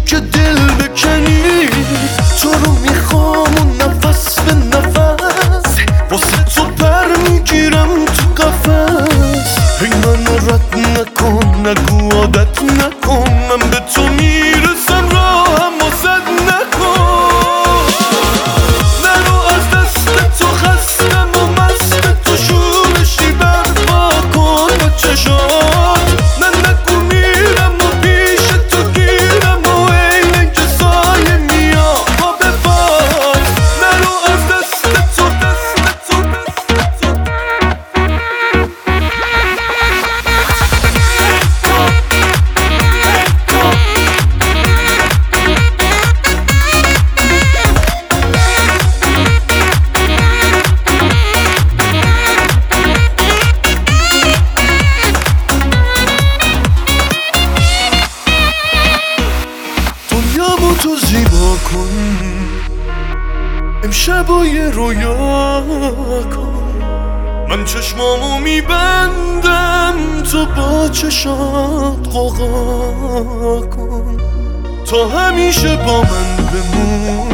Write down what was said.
که دل بکنی. تو رو میخوام و نفس به نفس واسه تو پر میگیرم تو قفس. هی منو رد نکن نگو عادت نکن، من به تو میرسم راهم و زد نکن. نرو از دست تو خستم و مست تو شورشی برپا کن با چشات. من نگو میرم و پیش تو گیرم و اینه که سایه میام با بباد. نرو از دست تو دنیامو تو زیبا کن، امشب و یه رویا کن. من چشمامو میبندم تو با چشات غوغا کن. تا همیشه با من بمون